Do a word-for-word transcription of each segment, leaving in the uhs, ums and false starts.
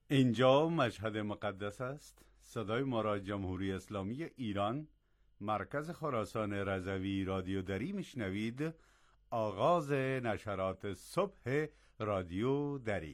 اینجا مشهد مقدس است. صدای ما را جمهوری اسلامی ایران، مرکز خراسان رضوی رادیو دری میشنوید. آغاز نشرات صبح رادیو دری.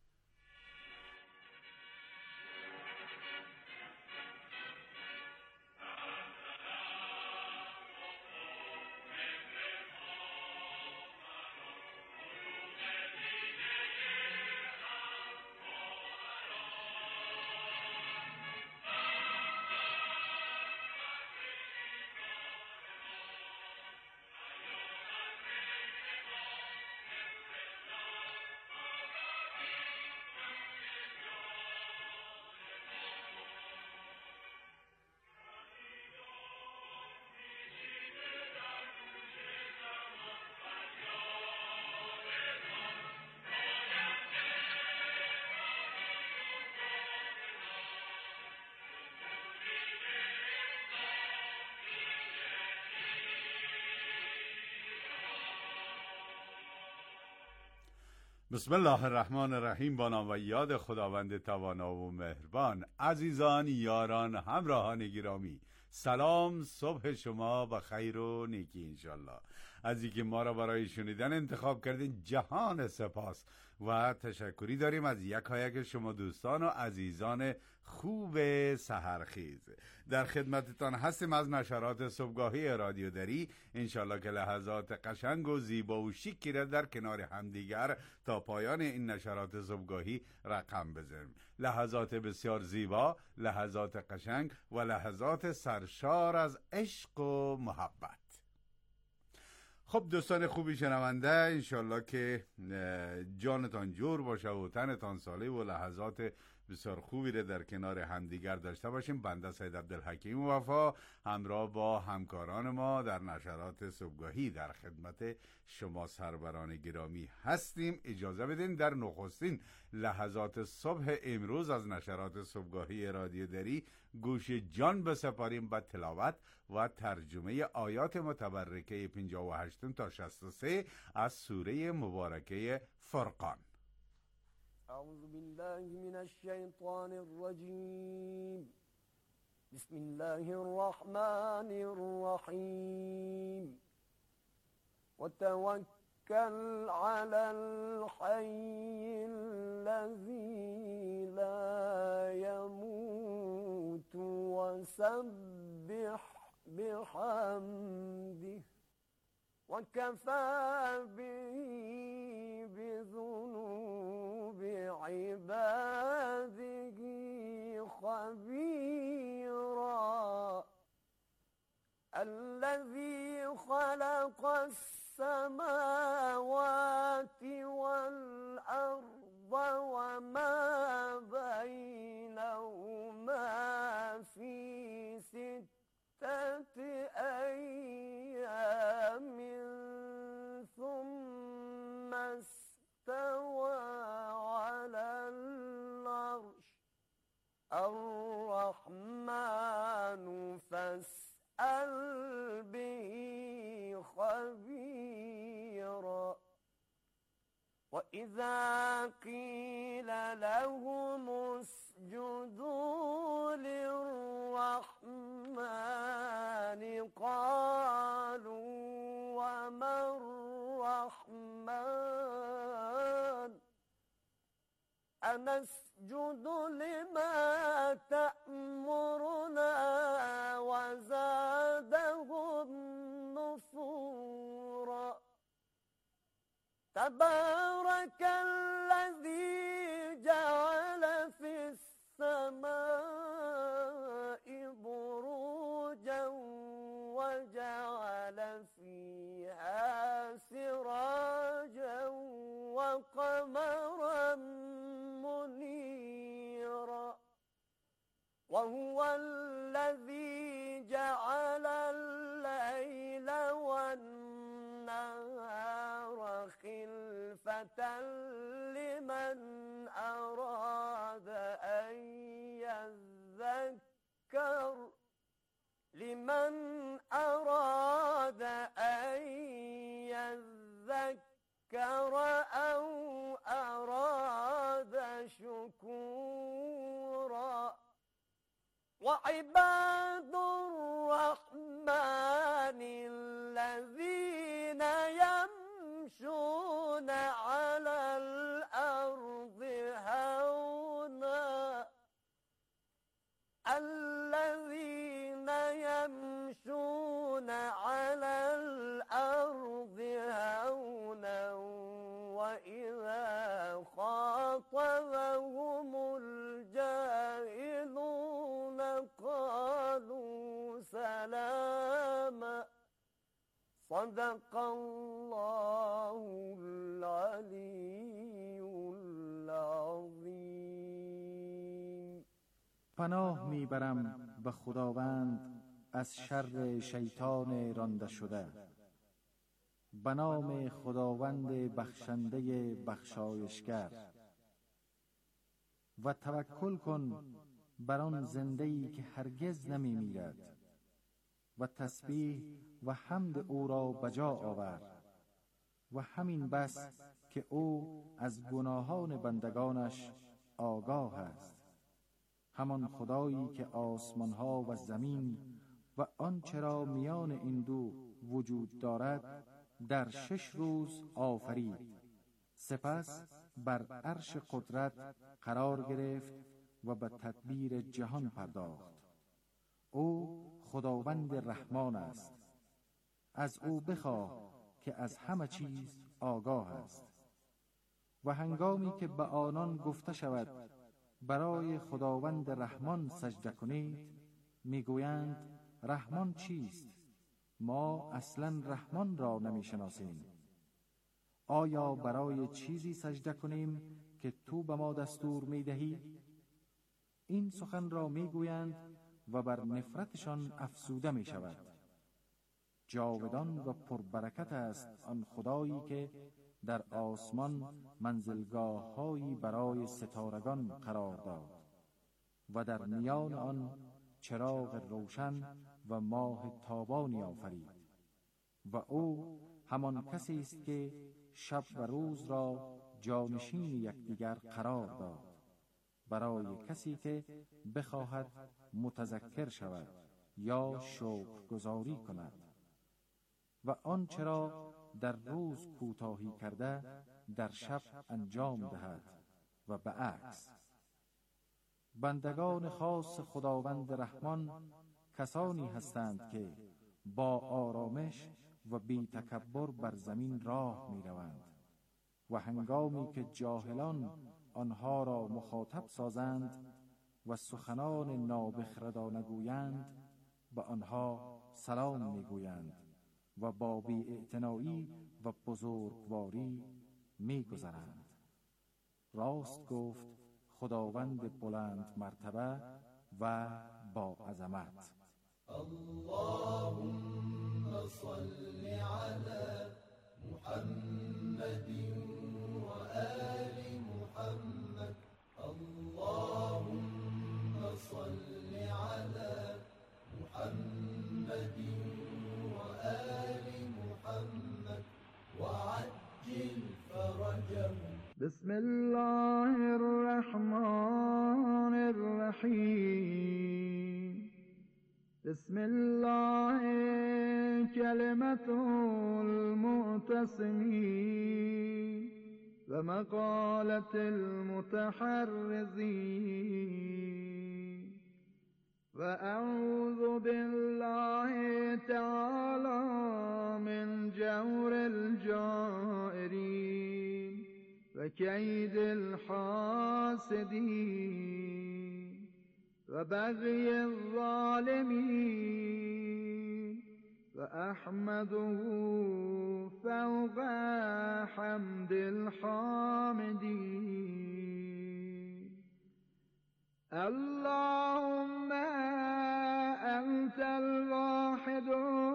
بسم الله الرحمن الرحیم. با نام و یاد خداوند توانا و مهربان. عزیزان، یاران، همراهان گرامی، سلام. صبح شما با خیر و نیکی انشالله. از اینکه ما را برای شنیدن انتخاب کردین جهان سپاس و تشکری داریم از یکایک شما دوستان و عزیزان خوب سحرخیز. در خدمتتان هستیم از نشرات صبحگاهی رادیو دری. انشالله که لحظات قشنگ و زیبا و شیکی را در کنار همدیگر تا پایان این نشرات صبحگاهی رقم بزنیم. لحظات بسیار زیبا، لحظات قشنگ و لحظات سرشار از عشق و محبت. خب دوستان خوبی شنونده، انشالله که جانتان جور باشه و تنتان صالح و لحظات بسیار خوبی رو در کنار همدیگر داشته باشیم. بنده سید عبدالحکیم وفا همراه با همکاران ما در نشرات صبحگاهی در خدمت شما سروران گرامی هستیم. اجازه بدین در نخستین لحظات صبح امروز از نشرات صبحگاهی رادیو دری گوش جان بسپاریم به تلاوت و ترجمه آیات متبرکه پنجاه و هشت تا شصت و سه از سوره مبارکه فرقان. أعوذ بالله من الشيطان الرجيم. بسم الله الرحمن الرحيم. وتوكل على الحي الذي لا يموت وسبح بحمده وكفى به بذنوب عباده خبيرا. الذي خلق السماوات والأرض وما بينهما في ستة أيام ثم استوى على العرش. الرحمن فاسأل به خبيرا. وإذا قيل لهم اسجدوا للرحمن قالوا وما الرحمن أنسجد لما تأمرنا وزادهم نفورا. تبارك الذي جعل في السماء بروجا وجعل فيها سراجا وقمرا منيرا. وهو الذي جعل الليل والنهار خلفة لمن أراد أن يذكر لمن أراد أن يذكر أو أراد شكورا وعباد الرحمن الذين يمشون على الأرض هونا الذين يمشون على الأرض هونا وإذا خاطبهم الجاهلون قالوا سلاما صدق الله العلي العظيم. پناه میبرم به خداوند از شر شیطان رانده شده. به نام خداوند بخشنده بخشایشگر. و توکل کن بر آن زنده‌ای که هرگز نمی میرد و تسبیح و حمد او را بجا آور و همین بس که او از گناهان بندگانش آگاه است. همان خدایی که آسمانها و زمین و آنچه را میان این دو وجود دارد در شش روز آفرید، سپس بر عرش قدرت قرار گرفت و به تدبیر جهان پرداخت. او خداوند رحمان است. از او بخواه که از همه چیز آگاه است. و هنگامی که به آنان گفته شود برای خداوند رحمان سجده کنید، میگویند رحمان چیست؟ ما اصلا رحمان را نمیشناسیم. آیا برای چیزی سجده کنیم که تو به ما دستور میدهی؟ این سخن را میگویند و بر نفرتشان افسوده می شود. جاودان و پربرکت است آن خدایی که در آسمان منزلگاه‌هایی برای ستارگان قرار داد و در میان آن چراغ روشن و ماه تابانی آفرید. و او همان کسی است که شب و روز را جانشین یکدیگر قرار داد برای کسی که بخواهد متذکر شود یا شکرگزاری کند و آنچه را در روز کوتاهی کرده در شب انجام دهد و به عکس. بندگان خاص خداوند رحمان کسانی هستند که با آرامش و بی تکبر بر زمین راه می روند و هنگامی که جاهلان آنها را مخاطب سازند و سخنان نابخردانه گویند به آنها سلام می گویند و با بی‌اعتنایی و بزرگواری می گذرند. راست گفت خداوند بلند مرتبه و با عظمت. اللهم صل على محمد و آل محمد. اللهم صل على محمد و آل محمد وعجل فرجهم. بسم الله الرحمن الرحیم. بسم الله کلمة المعتصمین و مقالة المتحرزین و اعوذ بالله تعالی من جور الجائرین و کید الحاسدین و بغی الظالمین و احمده فوق حمد الحامدین. اللهم انت الواحد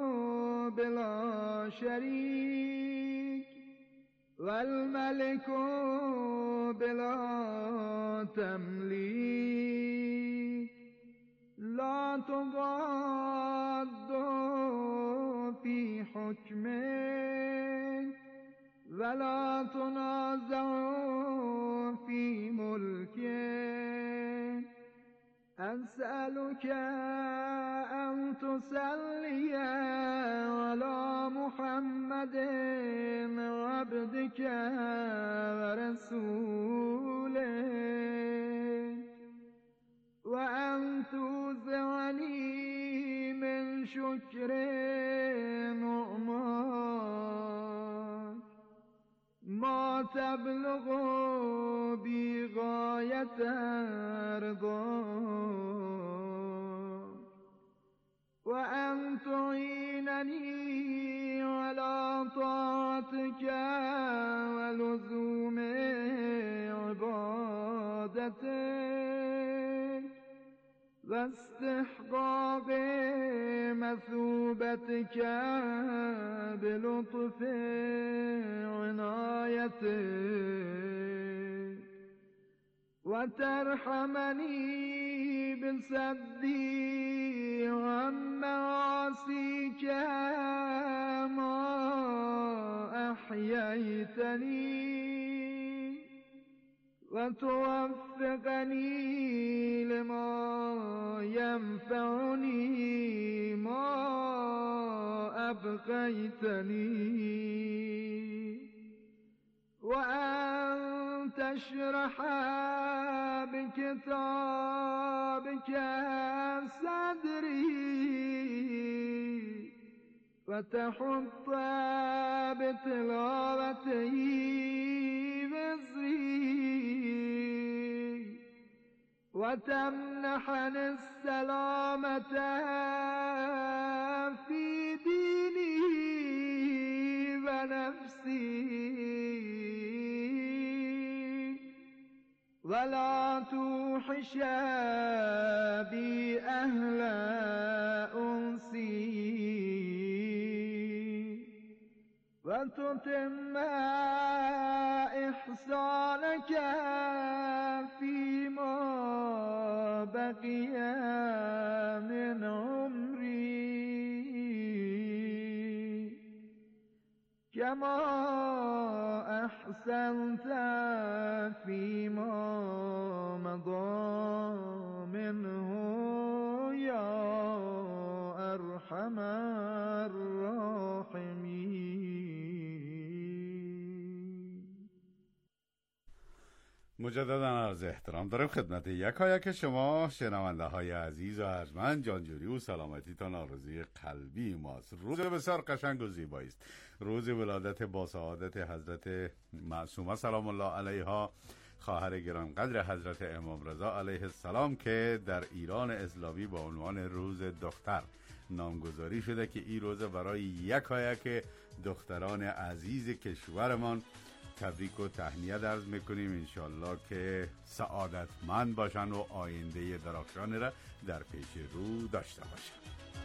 بلا شریک والملك بلا تملیک لا تضاد في حكمك ولا تنازع في ملكك أسألك أن تصلي على محمد عبدك ورسولك وأن توزعني من شكر نعماك ما تبلغ بغاية رضاك وأن تعينني على طاعتك ولزوم عبادتك واستحقاق مثوبتك بلطف عنايتك وترحمني بصدي عن معاصيك ما أحييتني وتوفقني لما ينفعني ما أبقيتني وأن تشرح بكتابك صدري وتحط بتلاوته وزري وتمنحني السلامة في ديني ونفسي ولا توحش بي أهل أنسي وتتم إحسانك فيما بقي من عمري كما أحسنت فيما مضى منه يا أرحم الراحمين. مجددا عرض احترام دارم خدمت یکایک شما شنونده های عزیز و ارجمند. جانجوری و سلامتیتان آرزوی قلبی ماست. روز بسیار قشنگ و زیبایی است، روز ولادت با سعادت حضرت معصومه سلام الله علیها، خواهر گرانقدر حضرت امام رضا علیه السلام، که در ایران اسلامی با عنوان روز دختر نامگذاری شده که این روز برای یکایک دختران عزیز کشورمان تبریک و تهنیت عرض میکنیم. انشالله که سعادتمند باشن و آینده درخشانی را در پیش رو داشته باشن.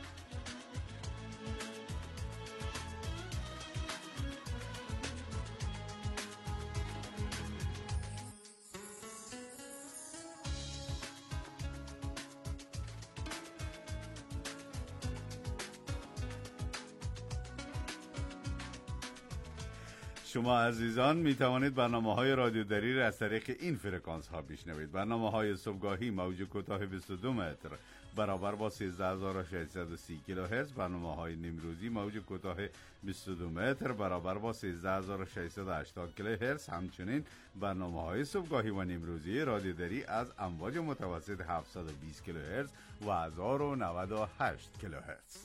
شما عزیزان می توانید برنامه های رادیو دری را از طریق این فرکانس ها بشنوید. برنامه های صبحگاهی موج کوتاه بیست و دو متر برابر با سیزده هزار و ششصد و سی کیلوهرتز، برنامه های نیمروزی موج کوتاه بیست و دو متر برابر با سیزده هزار و ششصد و هشتاد کیلوهرتز. همچنین برنامه های صبحگاهی و نیمروزی رادیو دری از امواج متوسط هفتصد و بیست کیلوهرتز و هزار و نود و هشت کیلوهرتز.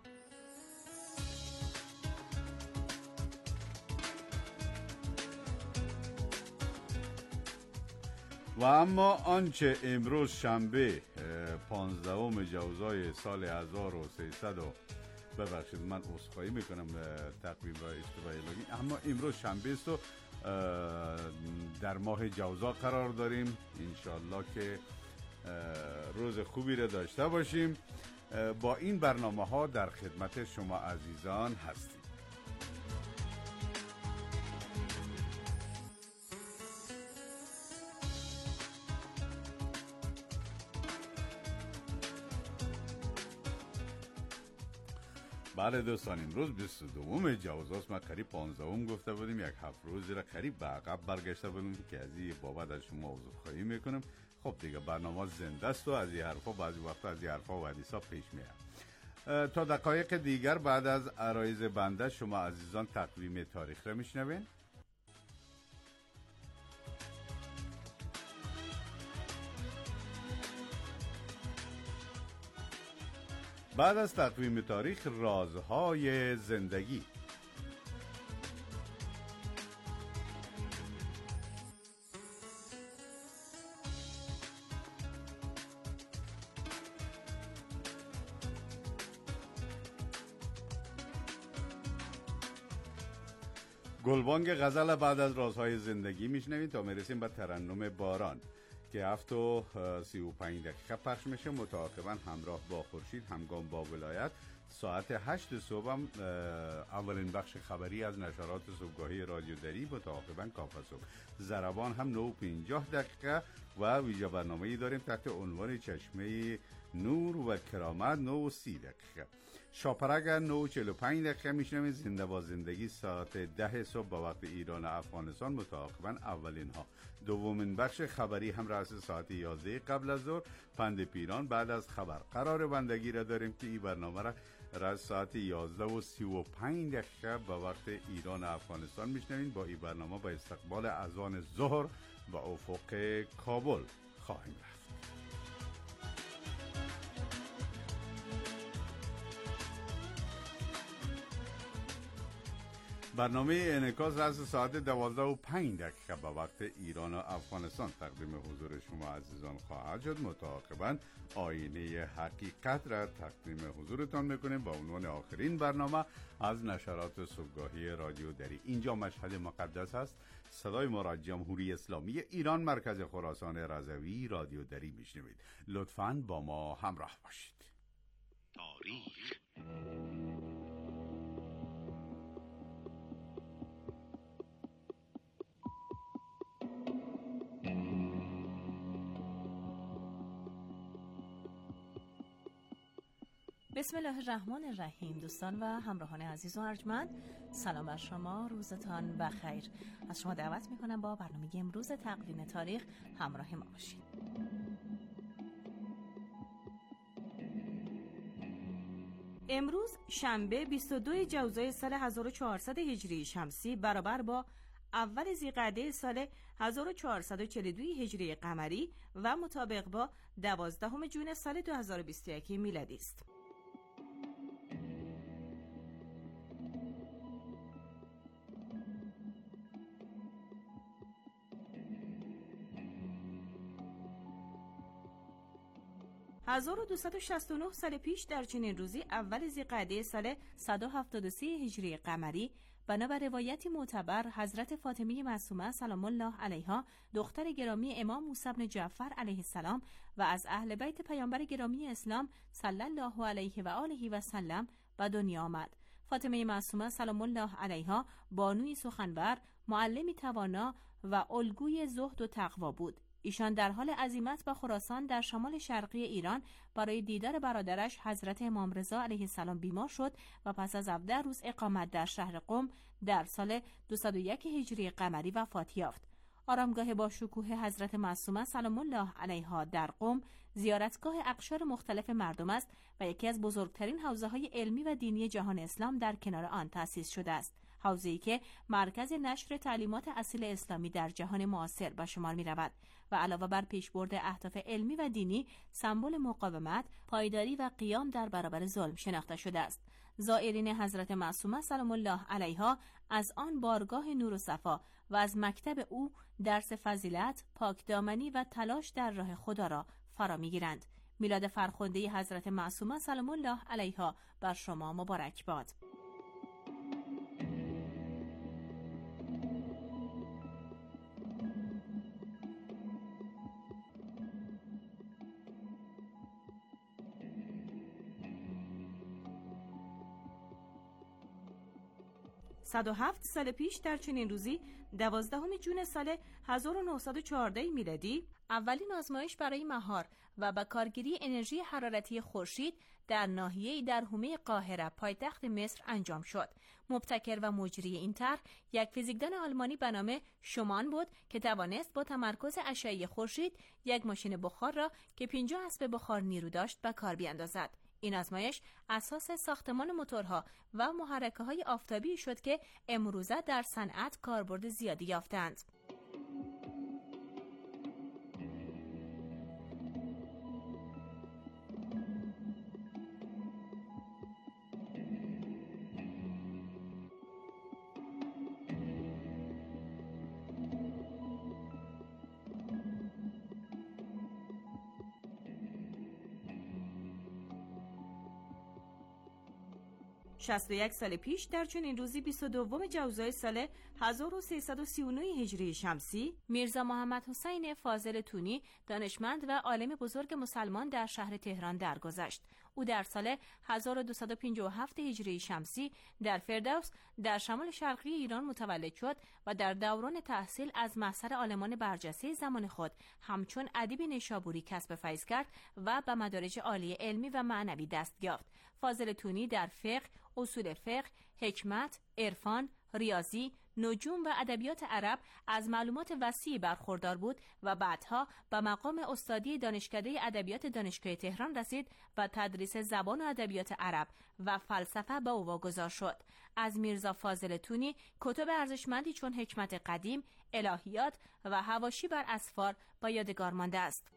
و اما آنچه امروز شنبه پانزدهم جوزای سال هزار و سیصد و ببخشید من عذرخواهی میکنم تقویم و اشتباه الهی، اما امروز شنبه است و در ماه جوزا قرار داریم. انشالله که روز خوبی را داشته باشیم. با این برنامه ها در خدمت شما عزیزان هستیم. بله دوستان، امروز بیست و دوم جوزاست. ما قریب پانزدهم گفته بودیم، یک هفت روزی را قریب به عقب برگشته بودیم که از این بابت از شما عذرخواهی میکنم. خب دیگه برنامه زنده است و از این حرفا بعضی وقتا از این حرفا و حدیثا پیش میاد. تا دقایق دیگر بعد از عرایض بنده شما عزیزان تقویم تاریخ را میشنوین. بعد از تقویم تاریخ رازهای زندگی. گلبانگ غزل بعد از رازهای زندگی میشنوید تا میرسیم به ترنم باران که هفت و سی و پنج دقیقه پخش میشه متعاقبا همراه با خورشید همگام با ولایت. ساعت هشت صبح هم اولین بخش خبری از نشرات صبحگاهی رادیو دری متعاقبا کافه صبح. ضربان هم نه و پنجاه دقیقه و ویژه برنامه‌ای داریم تحت عنوان چشمه نور و کرامت نه و سی دقیقه. شاپرگ نه و چهل و پنج دقیقه میشنوید زنده با زندگی ساعت ده صبح با وقت ایران و افغانستان متعاقبا اولین ها. دومین بخش خبری هم رأس ساعت یازده قبل از ظهر پند پیران بعد از خبر. قرار بندگی را داریم که این برنامه را رأس ساعت یازده و سی و پنج دقیقه با وقت ایران و افغانستان میشنوید. با این برنامه با استقبال اذان ظهر و افق کابل خواهیم رفت. برنامه انعکاس رأس ساعت دوازده و پنج دقیقه با وقت ایران و افغانستان تقدیم حضور شما عزیزان خواهد شد. متعاقباً آینه حقیقت را تقدیم حضورتان میکنیم با عنوان آخرین برنامه از نشرات صبحگاهی رادیو دری. اینجا مشهد مقدس است. صدای ما را جمهوری اسلامی ایران مرکز خراسان رضوی رادیو دری میشنوید. لطفاً با ما همراه باشید. تاریخ بسم الله الرحمن الرحیم. دوستان و همراهان عزیز و ارجمند، سلام بر شما، روزتان بخیر. از شما دعوت میکنم با برنامه امروز تقویم تاریخ همراه ما باشید. امروز شنبه بیست و دو جوزای سال هزار و چهارصد هجری شمسی برابر با اول ذیقعده سال هزار و چهارصد و چهل و دو هجری قمری و مطابق با دوازدهم جون سال دو هزار و بیست و یک میلادی است. هزار و دویست و شصت و نه سال پیش در چنین روزی اول ذیقعده سال صد و هفتاد و سه هجری قمری بنابر روایتی معتبر حضرت فاطمه معصومه سلام الله علیها دختر گرامی امام موسی بن جعفر علیه السلام و از اهل بیت پیامبر گرامی اسلام صلی الله علیه و آله و سلم به دنیا آمد. فاطمه معصومه سلام الله علیها بانوی سخنور، معلمی توانا و الگوی زهد و تقوا بود. ایشان در حال عزیمت به خراسان در شمال شرقی ایران برای دیدار برادرش حضرت امام رضا علیه السلام بیمار شد و پس از هفده روز اقامت در شهر قم در سال دویست و یک هجری قمری وفات یافت. آرامگاه با شکوه حضرت معصومه سلام الله علیها در قم زیارتگاه اقشار مختلف مردم است و یکی از بزرگترین حوزه‌های علمی و دینی جهان اسلام در کنار آن تأسیس شده است. حوزه‌ای که مرکز نشر تعلیمات اصیل اسلامی در جهان معاصر به شمار می‌رود و علاوه بر پیشبرد اهداف علمی و دینی، سمبل مقاومت، پایداری و قیام در برابر ظلم شناخته شده است. زائرین حضرت معصومه سلام الله علیها از آن بارگاه نور و صفا و از مکتب او درس فضیلت، پاکدامنی و تلاش در راه خدا را فرا می‌گیرند. میلاد فرخنده حضرت معصومه سلام الله علیها بر شما مبارک باد. صد و هفت سال پیش در چنین روزی دوازدهم جون سال هزار و نهصد و چهارده میلادی اولین آزمایش برای مهار و به کارگیری انرژی حرارتی خورشید در ناحیه‌ای در حومه قاهره پایتخت مصر انجام شد. مبتکر و مجری این طرح یک فیزیکدان آلمانی به نام شومان بود که توانست با تمرکز اشعه خورشید یک ماشین بخار را که پنجاه اسب بخار نیرو داشت به کار بیاندازد. این آزمایش اساس ساختمان موتورها و محرکه‌های آفتابی شد که امروزه در صنعت کاربرد زیادی یافتند. شصت و یک سال پیش در چنین روزی بیست و دوم جوزای سال هزار و سیصد و سی و نه هجری شمسی میرزا محمد حسین فاضل تونی دانشمند و عالم بزرگ مسلمان در شهر تهران درگذشت. او در سال هزار و دویست و پنجاه و هفت هجری شمسی در فردوس در شمال شرقی ایران متولد شد و در دوران تحصیل از محضر عالمان برجسته زمان خود همچون ادیب نیشابوری کسب فیض کرد و به مدارج عالی علمی و معنوی دست یافت. فاضل تونی در فقه، اصول فقه، حکمت، عرفان، ریاضی، نجوم و ادبیات عرب از معلومات وسیعی برخوردار بود و بعدها به مقام استادی دانشکده ادبیات دانشگاه تهران رسید و تدریس زبان و ادبیات عرب و فلسفه به او واگذار شد. از میرزا فاضل تونی کتب ارزشمندی چون حکمت قدیم، الهیات و حواشی بر اسفار با یادگار مانده است.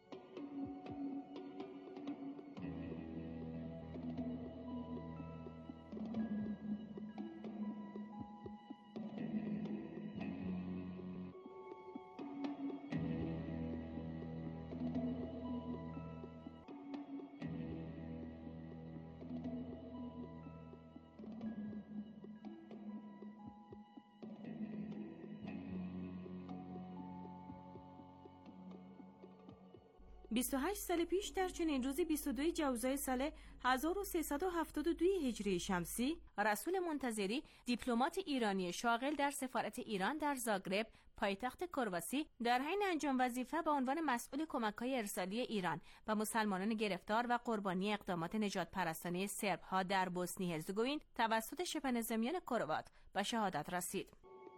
بیست و هشت سال پیش در چنین روزی بیست و دو جوزای سال هزار و سیصد و هفتاد و دو هجری شمسی رسول منتظری دیپلمات ایرانی شاغل در سفارت ایران در زاگرب پایتخت کرواسی در حین انجام وظیفه به عنوان مسئول کمک‌های ارسالی ایران و مسلمانان گرفتار و قربانی اقدامات نجات پرستانه سرب‌ها در بوسنی هرزگوین توسط شبه نظامیان کروات به شهادت رسید.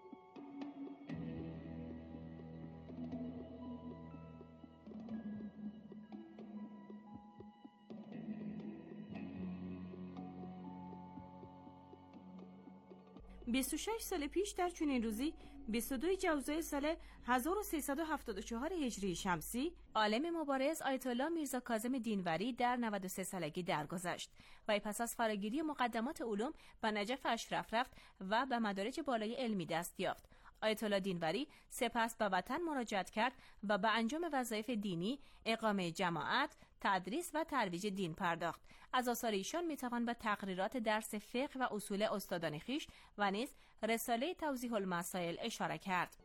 بیست و شش سال پیش در چنین روزی بیست و دو جوزای سال هزار و سیصد و هفتاد و چهار هجری شمسی عالم مبارز آیت الله میرزا کاظم دینوری در نود و سه سالگی درگذشت و پس از فراگیری مقدمات علوم به نجف اشرف رفت و به مدارج بالای علمی دست یافت. آیت الله دینوری سپس به وطن مراجعت کرد و به انجام وظایف دینی، اقامه جماعت، تدریس و ترویج دین پرداخت. از آثار ایشان میتوان به تقریرات درس فقه و اصول استادان خویش و نیز رساله توضیح المسائل اشاره کرد.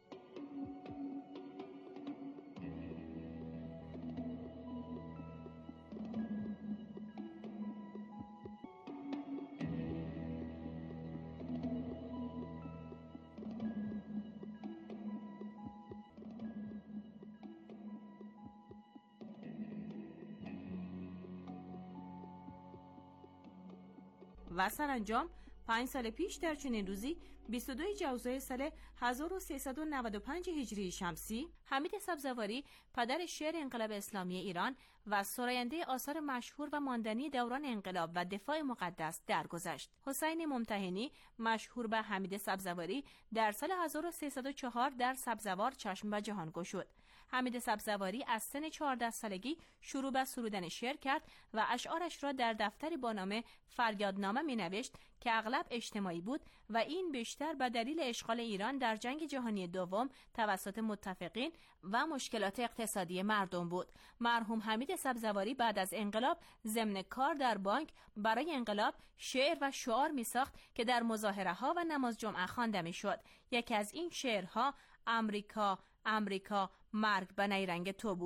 و سرانجام پنج سال پیش در چنین روزی بیست و دو جوزای سال هزار و سیصد و نود و پنج هجری شمسی حمید سبزواری پدر شعر انقلاب اسلامی ایران و سراینده آثار مشهور و ماندنی دوران انقلاب و دفاع مقدس درگذشت. حسین ممتحنی مشهور به حمید سبزواری در سال هزار و سیصد و چهار در سبزوار چشم به جهان گشود. حمید سبزواری از سن چهارده سالگی شروع به سرودن شعر کرد و اشعارش را در دفتری با نام فریادنامه می‌نوشت که اغلب اجتماعی بود و این بیشتر به دلیل اشغال ایران در جنگ جهانی دوم توسط متفقین و مشکلات اقتصادی مردم بود. مرحوم حمید سبزواری بعد از انقلاب ضمن کار در بانک برای انقلاب شعر و شعار می‌ساخت که در مظاهره‌ها و نماز جمعه خوانده می‌شد. یکی از این شعرها امریکا امریکا مرگ به نیرنگ تو بود.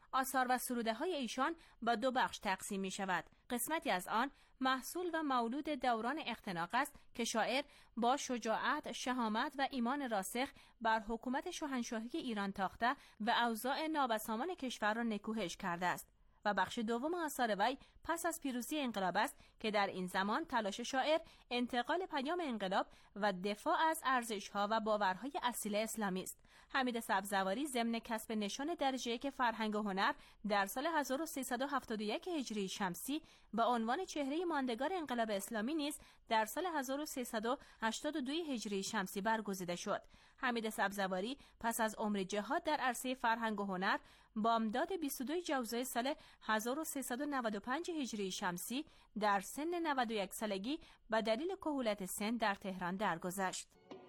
آثار و سروده های ایشان به دو بخش تقسیم می شود. قسمتی از آن محصول و مولود دوران اختناق است که شاعر با شجاعت، شهامت و ایمان راسخ بر حکومت شاهنشاهی ایران تاخته و اوضاع نابسامان کشور را نکوهش کرده است. و بخش دوم آثار وی پس از پیروزی انقلاب است که در این زمان تلاش شاعر انتقال پیام انقلاب و دفاع از ارزش‌ها و باورهای اصیل اسلامی است. حمید سبزواری ضمن کسب نشان درجه یک فرهنگ و هنر در سال هزار و سیصد و هفتاد و یک هجری شمسی به عنوان چهره ماندگار انقلاب اسلامی نیز در سال هزار و سیصد و هشتاد و دو هجری شمسی برگزیده شد. حمید سبزواری پس از عمر جهاد در عرصه فرهنگ و هنر بامداد بیست و دو جوزای سال هزار و سیصد و نود و پنج هجری شمسی در سن نود و یک سالگی به دلیل کهولت سن در تهران درگذشت.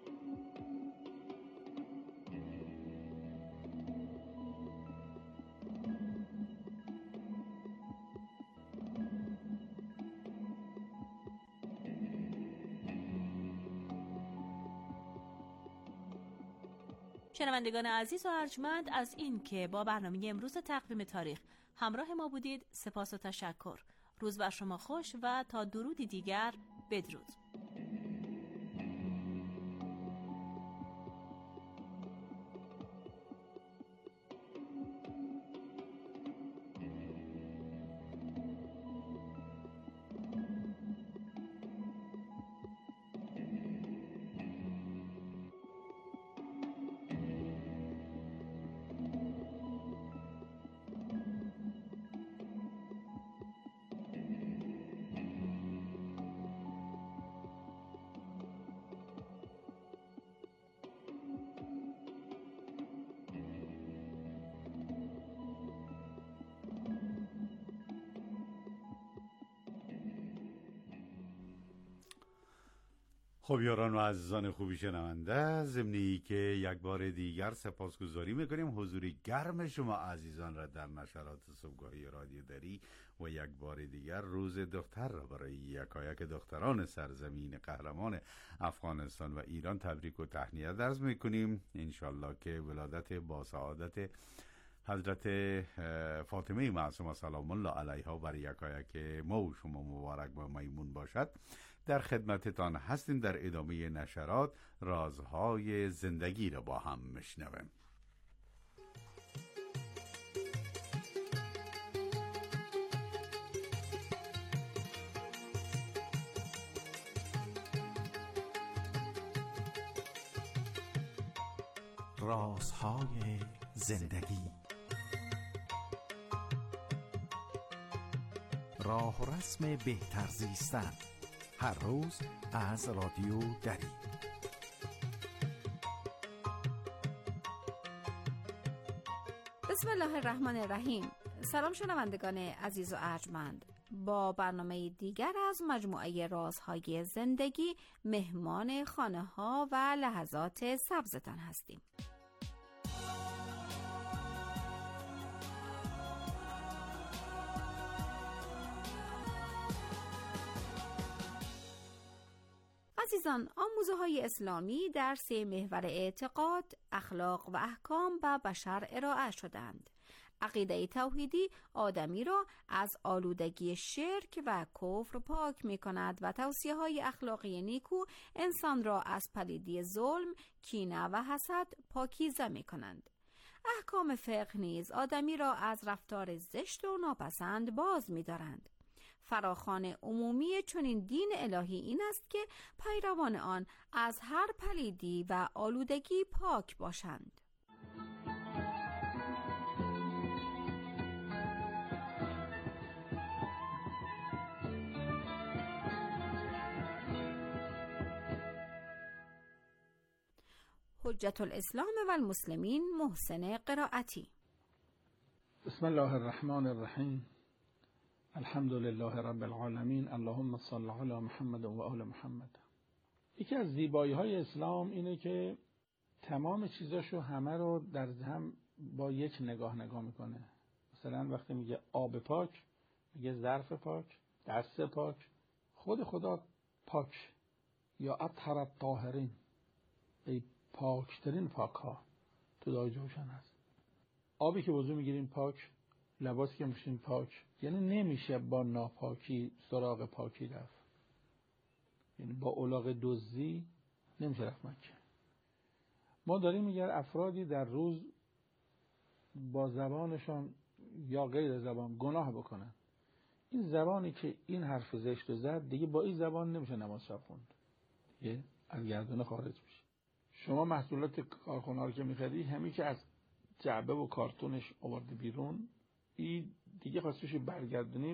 شنوندگان عزیز و ارجمند، از این که با برنامه امروز تقویم تاریخ همراه ما بودید سپاس و تشکر. روز بر شما خوش و تا درودی دیگر بدرود. خب یاران و عزیزان خوبی شنونده، ضمنی که یک بار دیگر سپاسگزاری میکنیم حضور گرم شما عزیزان را در نشرات صبحگاهی رادیو دری و یک بار دیگر روز دختر را برای یکایک دختران سرزمین قهرمان افغانستان و ایران تبریک و تهنیت عرض میکنیم. انشالله که ولادت با سعادت حضرت فاطمه معصومه سلام الله علیها بر یکایک ما و شما مبارک و میمون باشد. در خدمتتان هستیم. در ادامه نشرات رازهای زندگی را با هم میشنویم. رازهای زندگی، راه و رسم بهتر زیستن، هر روز از رادیو دری. بسم الله الرحمن الرحیم. سلام شنوندگان عزیز و ارجمند، با برنامه دیگر از مجموعه رازهای زندگی مهمان خانه ها و لحظات سبزتان هستیم. عزیزان، آموزه های اسلامی در سه محور اعتقاد، اخلاق و احکام به بشر ارائه شدند. عقیده توحیدی آدمی را از آلودگی شرک و کفر پاک می کند و توصیه های اخلاقی نیکو انسان را از پلیدی ظلم، کینه و حسد پاکیزه می کنند. احکام فقه نیز آدمی را از رفتار زشت و ناپسند باز می دارند. فراخوان عمومی چنین دین الهی این است که پیروان آن از هر پلیدی و آلودگی پاک باشند. حجت الاسلام و المسلمین محسن قرائتی. بسم الله الرحمن الرحیم. الحمد لله رب العالمین. اللهم صل علی محمد و آل محمد. یکی از زیبایی های اسلام اینه که تمام چیزاشو همه رو در هم با یک نگاه نگاه میکنه. مثلا وقتی میگه آب پاک، میگه ظرف پاک، دست پاک، خود خدا پاک، یا اطهر الطاهرین، ای پاکترین پاک ها تو دای جوشن هست. آبی که وضو میگیریم پاک، لباسی که میشین پاک، یعنی نمیشه با ناپاکی سراغ پاکی رفت، یعنی با الاغ دزدی نمیشه رفت مکه. ما داریم میگه افرادی در روز با زبانشان یا غیر زبان گناه بکنن، این زبانی که این حرف زشت رو زد دیگه با این زبان نمیشه نماز شب خوند، دیگه از گردن خارج میشه. شما محصولات کارخونه رو که میخری، همین که از جعبه و کارتونش آورده بیرون، این دیگه خواستش برگردونی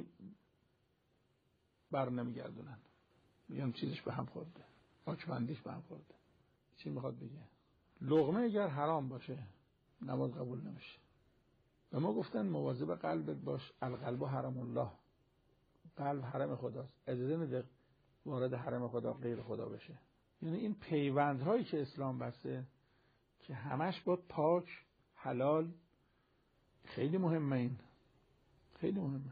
بر نمیگردونن، میگن چیزش به هم خورده، آچبندیش به هم خورده. چی میخواد بگه؟ لقمه اگر حرام باشه نماز قبول نمیشه. و ما گفتن مواظب قلبت باش، القلب حرم الله، قلب حرم خداست، اجازه نده وارد حرم خدا غیر خدا بشه. یعنی این پیوندهایی که اسلام بسته که همش باید پاک حلال، خیلی مهمه، این خیلی مهمه.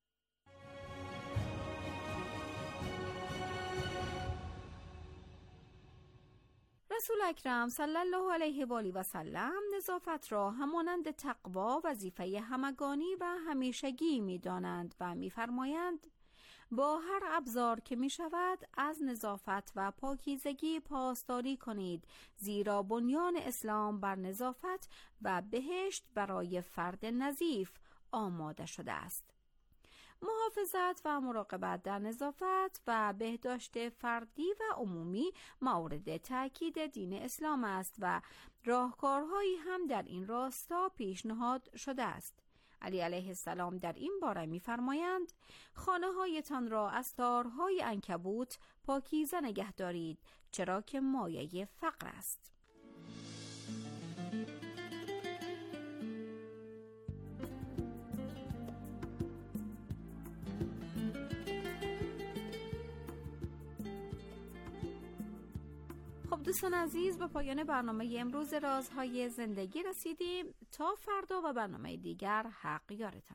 رسول اکرم صلی الله علیه و آله و سلم نظافت را همانند تقوا وظیفه همگانی و همیشگی می‌دانند و می‌فرمایند با هر ابزار که می شود از نظافت و پاکیزگی پاسداری کنید، زیرا بنیان اسلام بر نظافت و بهشت برای فرد نظیف آماده شده است. محافظت و مراقبت در نظافت و بهداشت فردی و عمومی مورد تأکید دین اسلام است و راهکارهایی هم در این راستا پیشنهاد شده است. علی علیه السلام در این باره می‌فرمایند خانه‌هایتان را از تارهای عنکبوت پاکیزه نگه دارید، چرا که مایه فقر است. خب دوستان عزیز، به پایان برنامه امروز رازهای زندگی رسیدیم. تا فردا و برنامه دیگر، حق یارتان.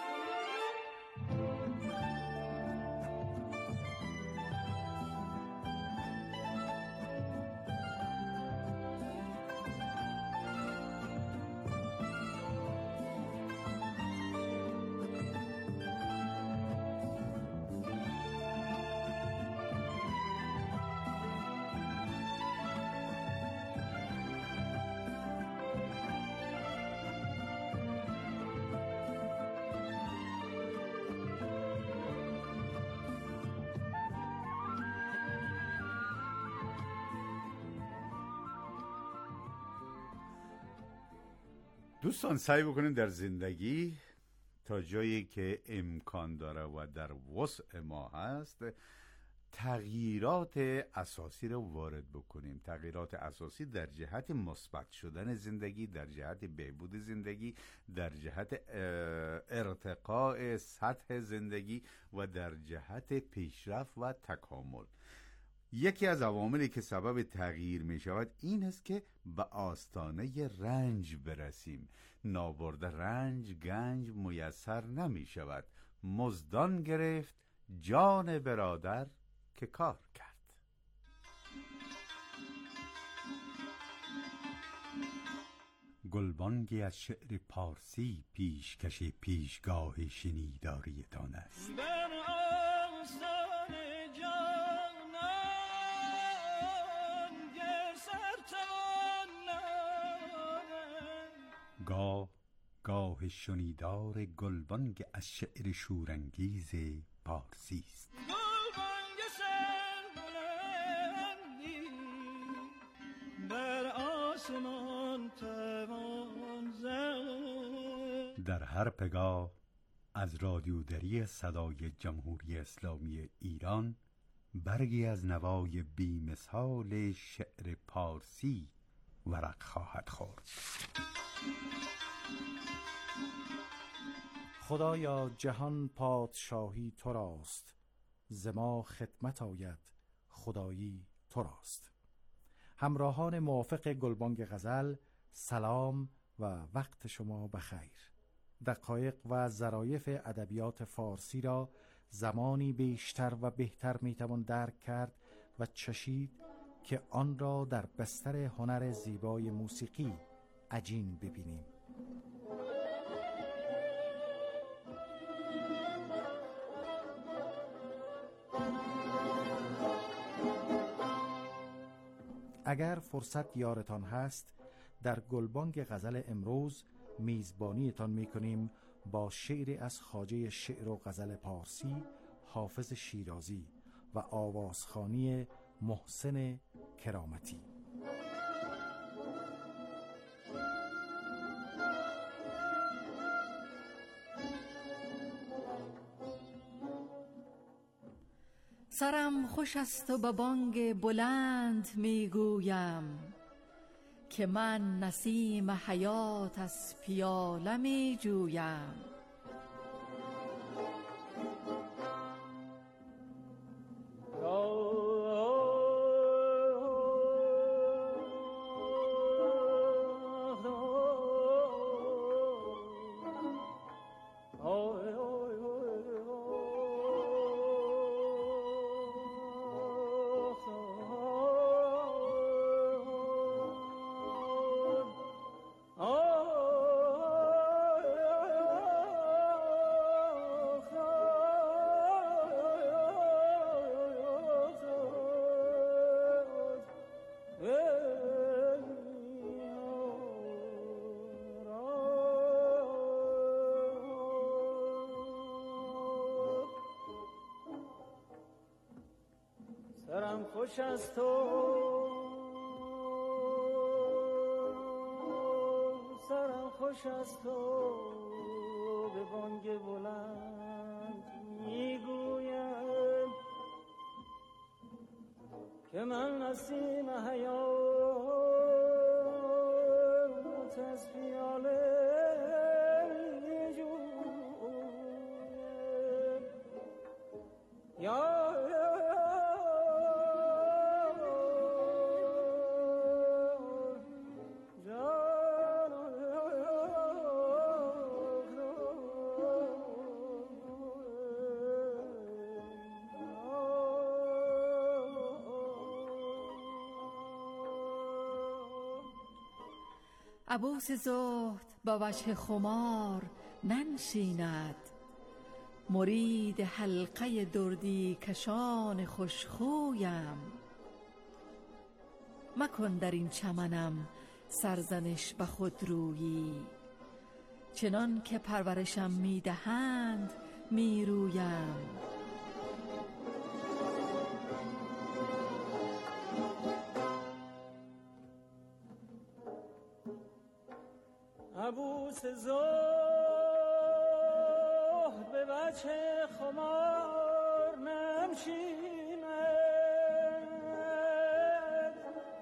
دوستان سعی بکنید در زندگی تا جایی که امکان داره و در وسع ما هست تغییرات اساسی رو وارد بکنیم. تغییرات اساسی در جهت مثبت شدن زندگی، در جهت بهبود زندگی، در جهت ارتقاء سطح زندگی و در جهت پیشرفت و تکامل. یکی از عواملی که سبب تغییر می شود این است که به آستانه رنج برسیم. نابرده رنج گنج میسر نمی شود. مزدان گرفت جان برادر که کار کرد. گلبانگی از شعر پارسی پیشکش پیشگاه شنیداریتان است. گاه گاه شنیدار گلبانگ از شعر شورانگیز پارسی است. گلبانگ سربلندی بر آسمان توان زد. در هر پگاه از رادیودری صدای جمهوری اسلامی ایران برگی از نوای بی‌مثال شعر پارسی ورق خواهد خورد. خدایا جهان پادشاهی تو راست، ز ما خدمت آید خدایی تو راست. همراهان موافق گلبانگ غزل، سلام و وقت شما بخیر. دقایق و ظرایف ادبیات فارسی را زمانی بیشتر و بهتر میتوان درک کرد و چشید که آن را در بستر هنر زیبای موسیقی عجین ببینیم. اگر فرصت یارتان هست در گلبانگ غزل امروز میزبانیتان میکنیم با شعری از خواجه شعر و غزل پارسی حافظ شیرازی و آوازخوانی محسن کرامتی. سرم خوش است و به بانگ بلند میگویم که من نسیم حیات از پیاله می جویم. سرم خوش است و سرم خوش است و به بانگ بلند میگویم که من نسیم حیات از پیاله میجویم. یا عبوس زهد با وجه خمار ننشیند، مرید حلقه دردی کشان خوشخویم. مکن در این چمنم سرزنش به خود رویی، چنان که پرورشم میدهند میرویم. عبوس زهد به وجه خمار ننشیند،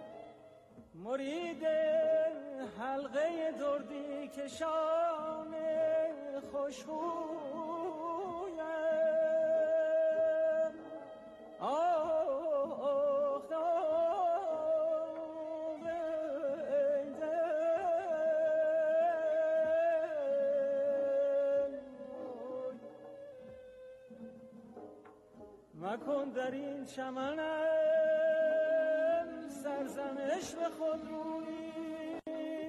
مرید حلقه دردی کشان خوشخویم. مکن در این چمنم سرزنش به خود رویی،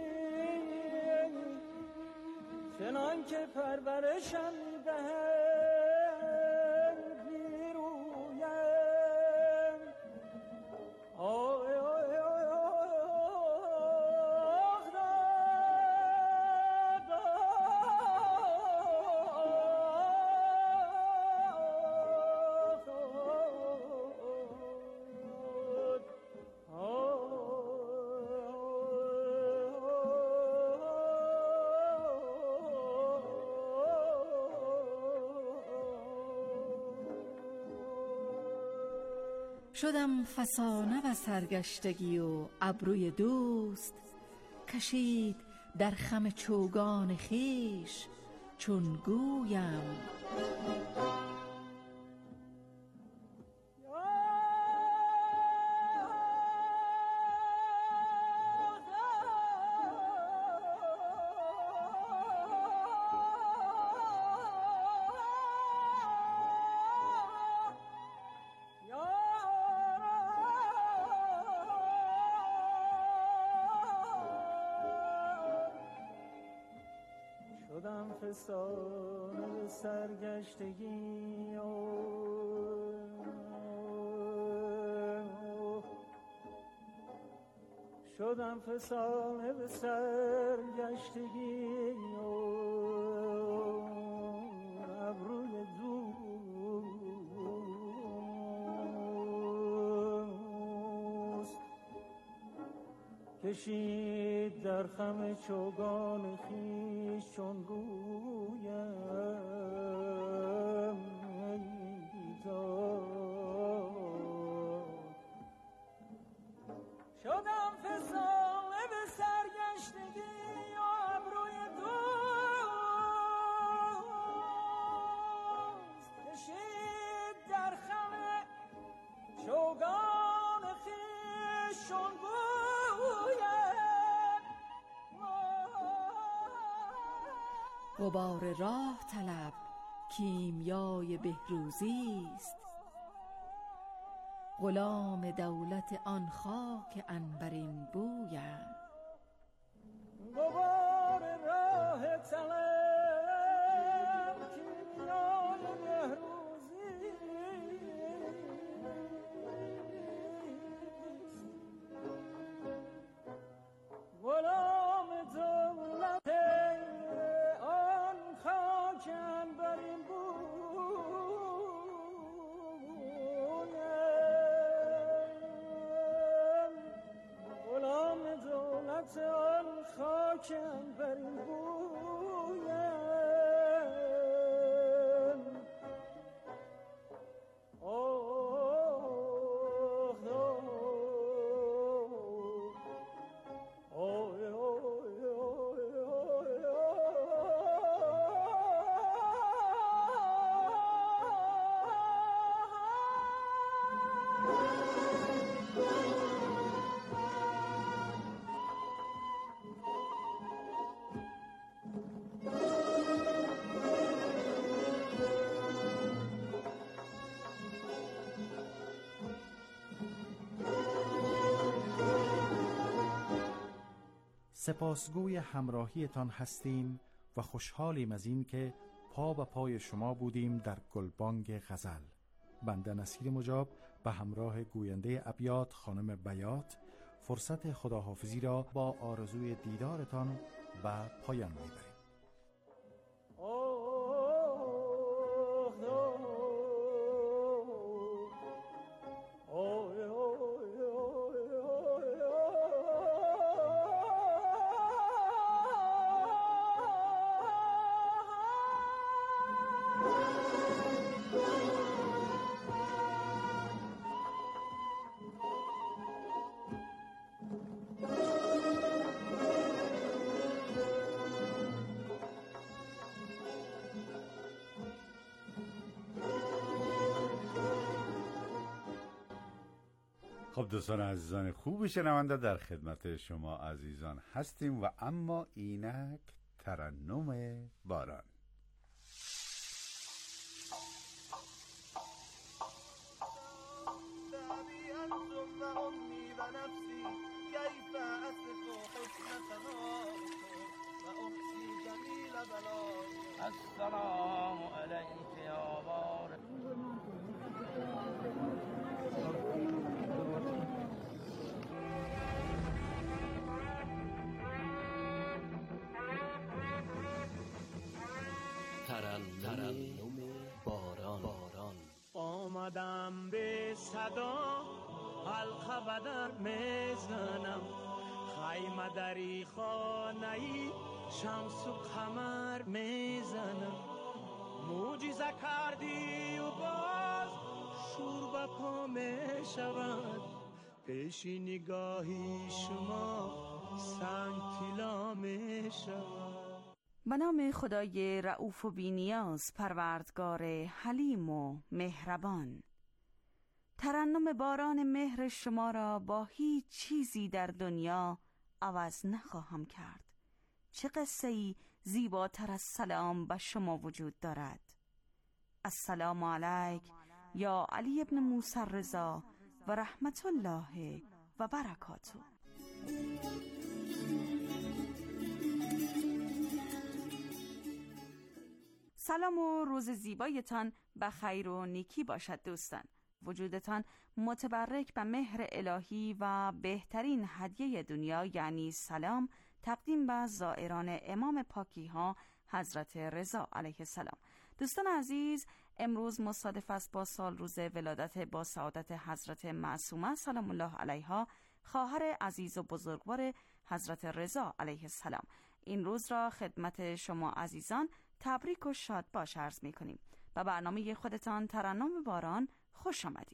چنان که پرورشم میدهند میرویم. آی آی آی شدم فسانه و سرگشتگی و ابروی دوست کشید در خم چوگان خیش چون گویم. شدم فسانه سرگشتگی و شدم فسانه به سرگشتگی و ابروی دوست کشید در خم چوگان خویش چون گویم شدم فسانه به سرگشتگی و ابروی دوست کشید در خم چوگان خویش چون گویم غبار راه طلب کیمیای بهروزی است، غلام دولت آن خاک عنبرین بویم. غبار راه طلب کیمیای بهروزی غلام دولت آن خاک عنبرین آن خاک عنبرین بویم. آه آه سپاسگوی همراهیتان هستیم و خوشحالیم از این که پا به پای شما بودیم در گلبانگ غزل. بنده نصیر مجاب به همراه گوینده ابیات خانم بیات فرصت خداحافظی را با آرزوی دیدارتان و پایان میبریم. خب دوستان عزیزان خوب شنونده، در خدمت شما عزیزان هستیم و اما اینک ترنم باران. السلام علیک یا بارک ترنم باران. آمدم به صدا حلقه بدر میزنم، خیمه دری خانه‌ای شمس و قمر میزنم. معجزه کردی و باز شور به پا میشود، پیش نگاهی شما سنگ طلا میشود. به نام خدای رؤوف و بی‌نیاز، پروردگار حلیم و مهربان. ترنم باران مهر شما را با هیچ چیزی در دنیا عوض نخواهم کرد. چه قصه‌ای زیباتر از سلام به شما وجود دارد. السلام علیک یا علی ابن موسی رضا و رحمت الله و برکاته. سلام و روز زیبایتان به خیر و نیکی باشد دوستان. وجودتان متبرک به مهر الهی و بهترین هدیه دنیا یعنی سلام تقدیم به زائران امام پاکی ها حضرت رضا علیه السلام. دوستان عزیز، امروز مصادف است با سال روز ولادت با سعادت حضرت معصومه سلام الله علیها، خواهر عزیز و بزرگوار حضرت رضا علیه السلام. این روز را خدمت شما عزیزان تبریک و شاد باش عرض می کنیم. به برنامه خودتان ترنم باران خوش آمدید.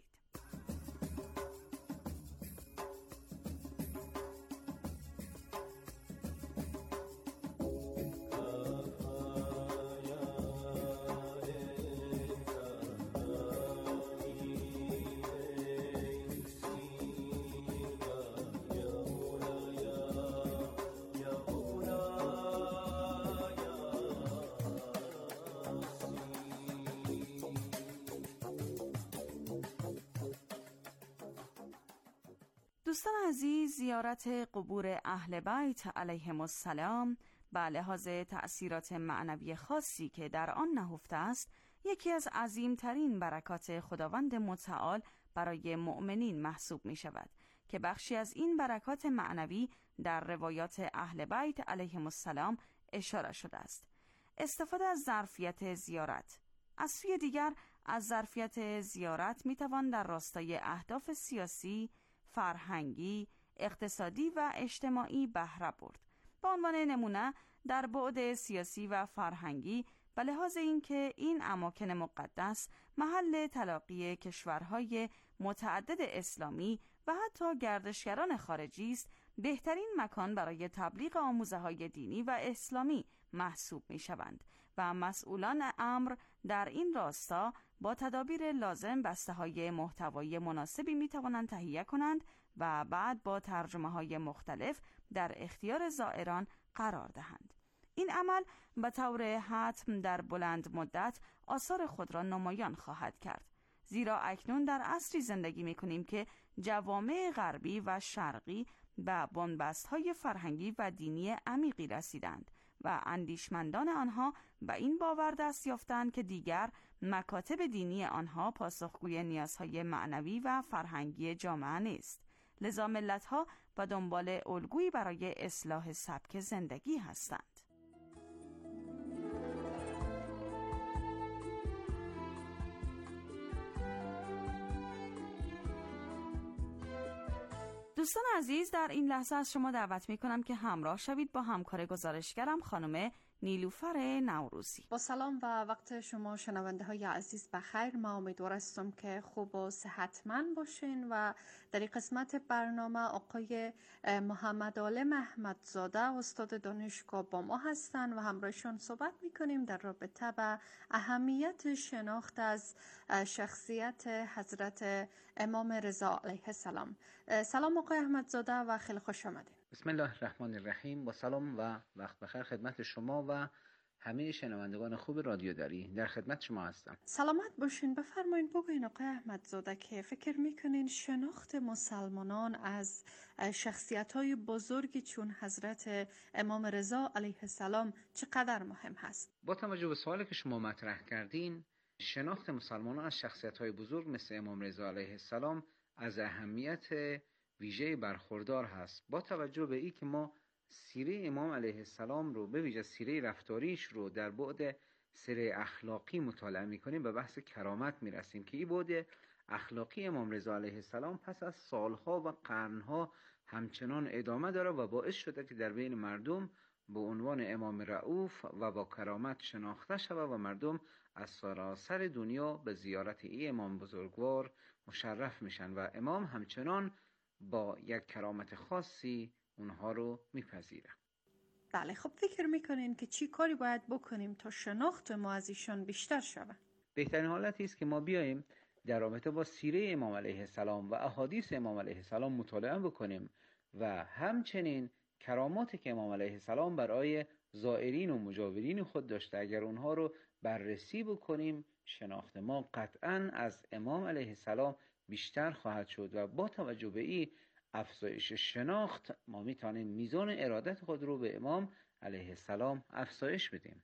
دوستان عزیز، زیارت قبور اهل بیت علیهم السلام به لحاظ تأثیرات معنوی خاصی که در آن نهفته است، یکی از عظیمترین برکات خداوند متعال برای مؤمنین محسوب می شود که بخشی از این برکات معنوی در روایات اهل بیت علیهم السلام اشاره شده است. استفاده از ظرفیت زیارت. از سوی دیگر از ظرفیت زیارت می توان در راستای اهداف سیاسی، فرهنگی، اقتصادی و اجتماعی بهره برد. به عنوان نمونه در بعد سیاسی و فرهنگی به لحاظ اینکه این اماکن مقدس محل تلاقی کشورهای متعدد اسلامی و حتی گردشگران خارجی است، بهترین مکان برای تبلیغ آموزه‌های دینی و اسلامی محسوب می‌شوند و مسئولان امر در این راستا با تدابیر لازم بسته‌های محتوایی مناسبی می‌توانند تهیه کنند و بعد با ترجمه‌های مختلف در اختیار زائران قرار دهند. این عمل به طور حتم در بلند مدت آثار خود را نمایان خواهد کرد، زیرا اکنون در عصری زندگی می‌کنیم که جوامع غربی و شرقی به بنبست‌های فرهنگی و دینی عمیقی رسیدند و اندیشمندان آنها به این باور دست یافتند که دیگر مکاتب دینی آنها پاسخگوی نیازهای معنوی و فرهنگی جامعه نیست. لذا ملت‌ها به دنبال الگویی برای اصلاح سبک زندگی هستند. دوستان عزیز، در این لحظه از شما دعوت می کنم که همراه شوید با همکار گزارشگرم خانم نیلوفر نوروزی. با سلام و وقت شما شنونده های عزیز بخیر. ما امیدوار هستم که خوب و صحتمند باشین و در این قسمت برنامه آقای محمد عالم احمدزاده استاد دانشگاه با ما هستن و همراهشون صحبت میکنیم در رابطه با اهمیت شناخت از شخصیت حضرت امام رضا علیه السلام. سلام آقای احمدزاده و خیلی خوش آمدید. بسم الله الرحمن الرحیم. با سلام و وقت بخیر خدمت شما و همه شنوندگان خوب رادیو دری. در خدمت شما هستم. سلامت باشین. بفرمایید بگوین آقای احمدزاده که فکر میکنین شناخت مسلمانان از شخصیت‌های بزرگی چون حضرت امام رضا علیه السلام چقدر مهم هست؟ با توجه به سوالی که شما مطرح کردین، شناخت مسلمانان از شخصیت‌های بزرگ مثل امام رضا علیه السلام از اهمیت ویژه برخوردار هست. با توجه به این که ما سیره امام علیه السلام رو به ویژه سیره رفتاریش رو در بعد سیره اخلاقی مطالعه می‌کنیم، به بحث کرامت میرسیم که این بعد اخلاقی امام رضا علیه السلام پس از سالها و قرنها همچنان ادامه داره و باعث شده که در بین مردم به عنوان امام رؤوف و با کرامت شناخته شود و مردم از سراسر دنیا به زیارت این امام بزرگوار مشرف میشن و امام همچنان با یک کرامت خاصی اونها رو میپذیره. بله، خب فکر میکنین که چی کاری باید بکنیم تا شناخت ما از ایشان بیشتر شود؟ بهترین حالتی است که ما بیاییم در رابطه با سیره امام علیه السلام و احادیث امام علیه السلام مطالعه بکنیم و همچنین کراماتی که امام علیه السلام برای زائرین و مجاورین خود داشته، اگر اونها رو بررسی بکنیم، شناخت ما قطعاً از امام علیه السلام بیشتر خواهد شد و با توجه به این افزایش شناخت ما میتونیم میزان ارادت خود رو به امام علیه السلام افزایش بدیم.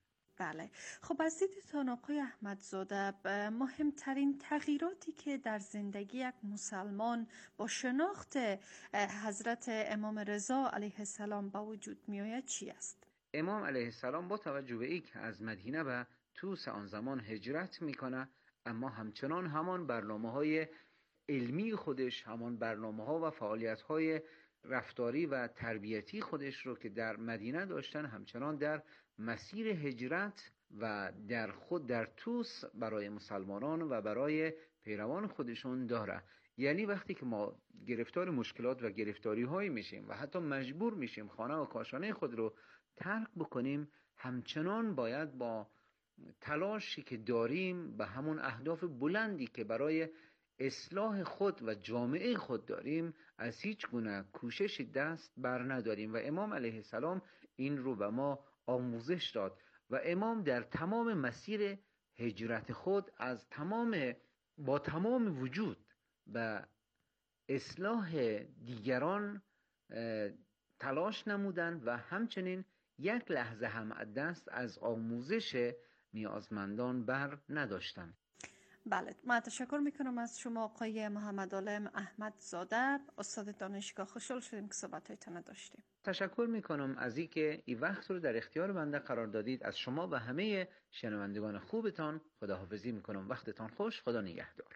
بله. خب از دیدتان آقای احمدزاده، مهمترین تغییراتی که در زندگی یک مسلمان با شناخت حضرت امام رضا علیه السلام با وجود می آید چی است؟ امام علیه السلام با توجه به اینکه از مدینه به طوس آن زمان هجرت میکنه، اما همچنان همان برنامه‌های علمی خودش، همان برنامه‌ها و فعالیت‌های رفتاری و تربیتی خودش رو که در مدینه داشتن همچنان در مسیر هجرت و در خود در طوس برای مسلمانان و برای پیروان خودشون داره. یعنی وقتی که ما گرفتار مشکلات و گرفتاری هایی میشیم و حتی مجبور میشیم خانه و کاشانه خود رو ترک بکنیم، همچنان باید با تلاشی که داریم به همون اهداف بلندی که برای اصلاح خود و جامعه خود داریم از هیچ گونه کوشش دست بر نداریم. و امام علیه السلام این رو به ما آموزش داد و امام در تمام مسیر هجرت خود از تمام با تمام وجود به اصلاح دیگران تلاش نمودند و همچنین یک لحظه هم دست از آموزش نیازمندان بر نداشتند. بله، من تشکر میکنم از شما آقای محمد عالم احمدزاده، استاد دانشگاه. خوشحال شدیم که صحبت‌هایتان داشتیم. تشکر میکنم از اینکه این وقت رو در اختیار بنده قرار دادید. از شما و همه شنوندگان خوبتان خداحافظی میکنم. وقتتان خوش. خدا نگهدار.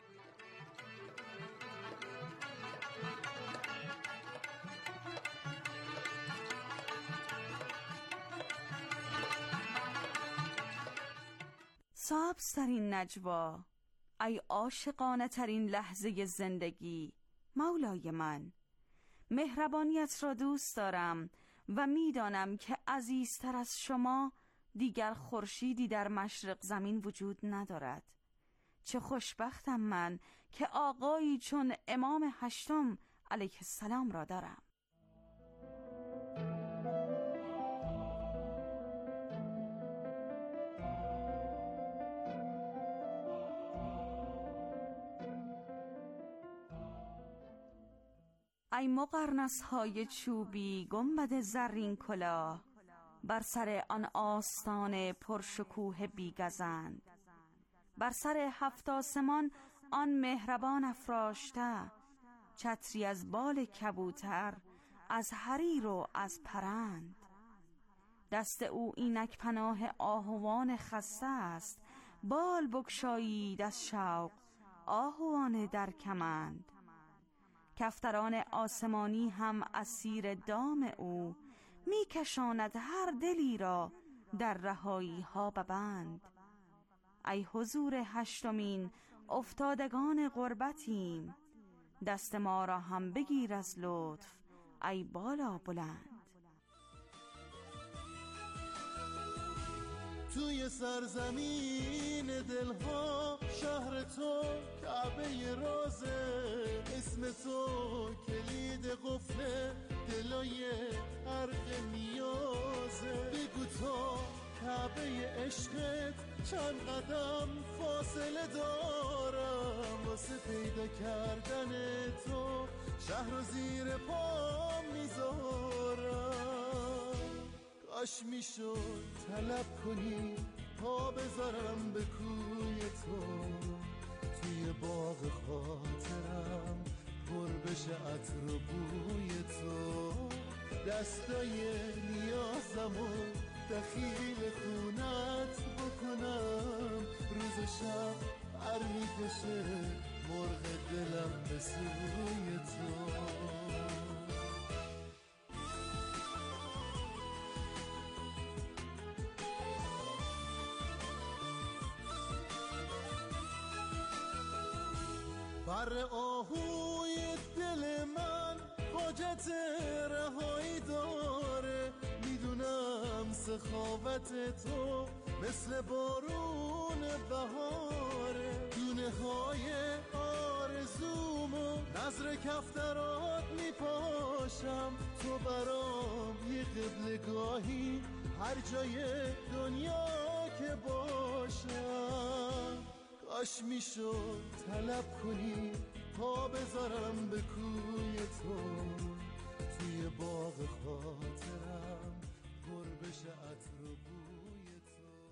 سبزترین نجوا، ای عاشقانه ترین لحظه زندگی، مولای من، مهربانیت را دوست دارم و میدانم که عزیزتر از شما دیگر خورشیدی در مشرق زمین وجود ندارد. چه خوشبختم من که آقایی چون امام هشتم علیه السلام را دارم. ای مقرنس های چوبی گنبد زرین کلاه، بر سر آن آستان پرشکوه بیگزند، بر سر هفت آسمان آن مهربان افراشته، چتری از بال کبوتر، از حریر و از پرند. دست او اینک پناه آهوان خسته است، بال بگشایید از شوق آهوان در کمند. کفتران آسمانی هم اسیر دام او، میکشاند هر دلی را در رهایی ها ببند. ای حضور هشتمین افتادگان غربتیم، دست ما را هم بگیر از لطف ای بالا بلند. توی سرزمین دلها شهر تو کعبه رازه، اسم تو کلید قفل دلای غرق نیازه. بگو تو کعبه عشقت چند قدم فاصله دارم، واسه پیدا کردن تو شهر رو زیر پا میذارم. کاش میشد طلب کنی پا بذارم به کوی تو، توی باغ خاطرم پر بشه عطر و بوی تو. دستای نیازمو دخیل خونت بکنم، روز و شب هر میکشه مرغ دلم به سوی تو. بر آهوی دل من حاجت رهایی داره، میدونم سخاوت تو مثل بارون بهاره. دونه های آرزومو نظر کفترات میپاشم، تو برام یه قبلگاهی هر جای دنیا که باشم. کاش میشد طلب کنی پا بذارم به کوی تو، توی باغ خاطرم پر بشه عطر و بوی تو.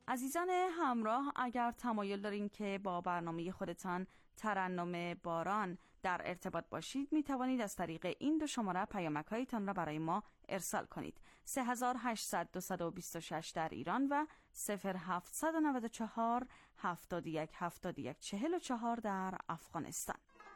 عزیزان همراه، اگر تمایل دارین که با برنامه خودتان ترنم باران در ارتباط باشید، می توانید از طریق این دو شماره پیامک هایتان را برای ما ارسال کنید. سه هزار و هشتصد و بیست و شش در ایران و صفر هفتصد و نود و چهار هفتاد و یک هفتاد و یک چهل و چهار در افغانستان.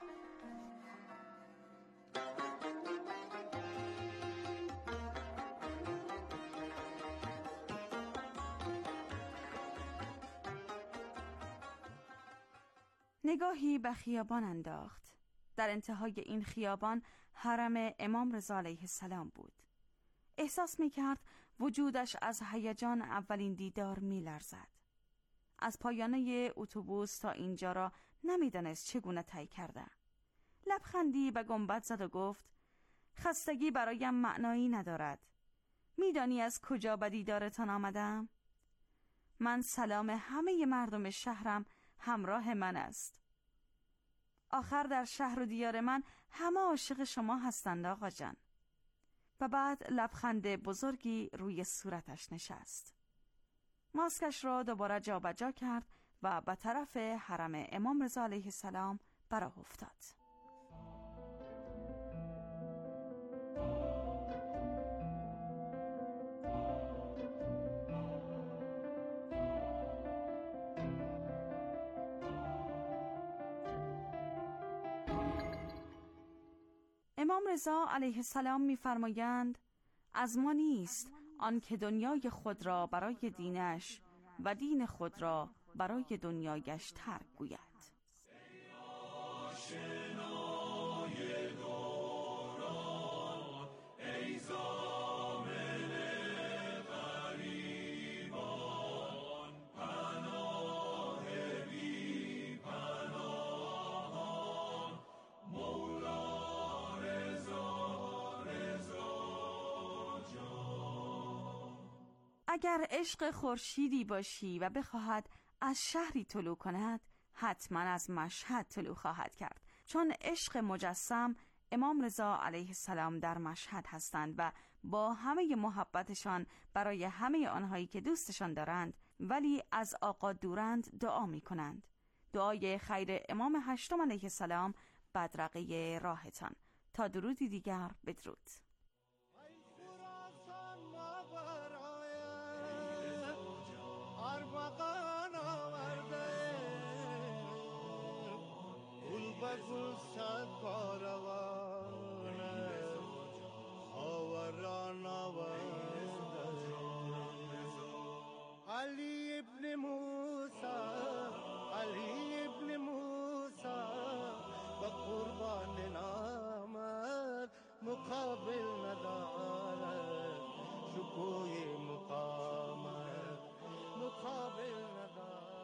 نگاهی به خیابان انداخت. در انتهای این خیابان حرم امام رضا علیه السلام بود. احساس می کرد وجودش از هیجان اولین دیدار می لرزد. از پایانه اتوبوس تا اینجا را نمی دانست چگونه طی کرده. لبخندی به گنبد زد و گفت: خستگی برایم معنایی ندارد. می دانی از کجا به دیدارتان آمدم؟ من سلام همه مردم شهرم همراه من است. آخر در شهر و دیار من همه عاشق شما هستند آقا جان. و بعد لبخند بزرگی روی صورتش نشست. ماسکش را دوباره جا به جا کرد و به طرف حرم امام رضا علیه السلام براه افتاد. امام رضا علیه السلام می‌فرمایند: از ما نیست آن که دنیای خود را برای دینش و دین خود را برای دنیایش ترک گوید. اگر عشق خورشیدی باشی و بخواهد از شهری طلوع کند، حتما از مشهد طلوع خواهد کرد، چون عشق مجسم امام رضا علیه السلام در مشهد هستند و با همه محبتشان برای همه آنهایی که دوستشان دارند ولی از آقا دورند دعا می کنند. دعای خیر امام هشتم علیه السلام بدرقه راهتان. تا درودی دیگر، بدرود. گل صد کاروانه خاوران آورده علی ابن موسی علی ابن موسی و قربان نامد مقابل ندارد شکوی مقامت مقابل ندارد.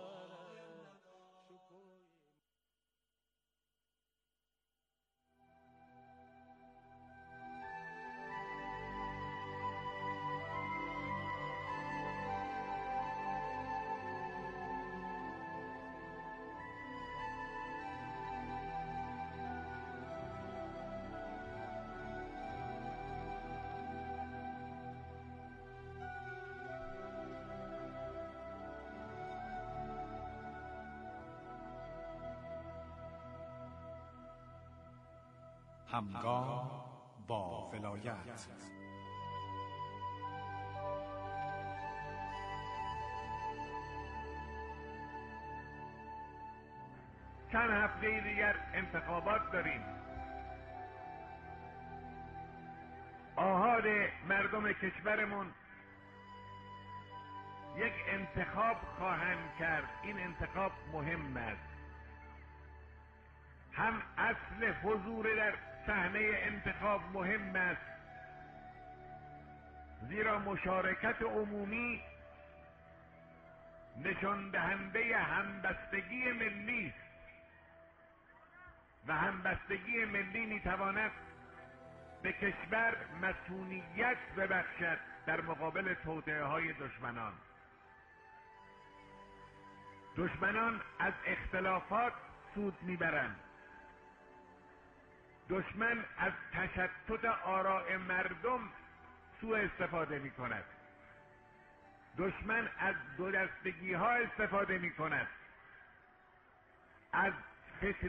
همگام با ولایت. چند هفته دیگر انتخابات داریم. آحاد مردم کشورمون یک انتخاب خواهند کرد. این انتخاب مهم است. هم اصل حضور در صحنه انتخاب مهم است، زیرا مشارکت عمومی نشان دهنده همبستگی ملی است و همبستگی ملی میتواند به کشور مصونیت ببخشد در مقابل توطئه های دشمنان. دشمنان از اختلافات سود میبرند. دشمن از تشتت آراء مردم سوء استفاده می کند. دشمن از دو دستگی ها استفاده می کند، از فتنه